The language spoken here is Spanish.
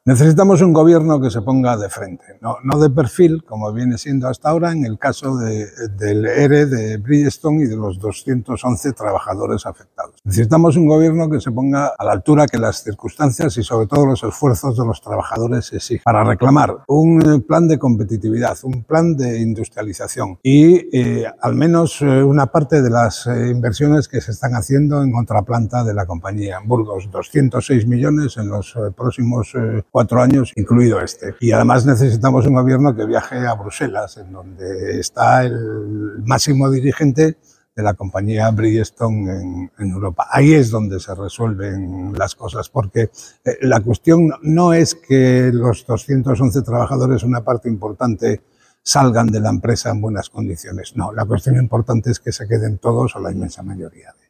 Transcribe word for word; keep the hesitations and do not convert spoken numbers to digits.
Necesitamos un gobierno que se ponga de frente, no, no de perfil, como viene siendo hasta ahora en el caso de, del E R E de Bridgestone y de los doscientos once trabajadores afectados. Necesitamos un gobierno que se ponga a la altura que las circunstancias y sobre todo los esfuerzos de los trabajadores exigen para reclamar un plan de competitividad, un plan de industrialización y eh, al menos eh, una parte de las eh, inversiones que se están haciendo en otra planta de la compañía en Burgos, doscientos seis millones en los eh, próximos eh, cuatro años, incluido este. Y además necesitamos un gobierno que viaje a Bruselas, en donde está el máximo dirigente de la compañía Bridgestone en, en Europa. Ahí es donde se resuelven las cosas, porque eh, la cuestión no es que los doscientos once trabajadores, una parte importante, salgan de la empresa en buenas condiciones. No, la cuestión importante es que se queden todos o la inmensa mayoría.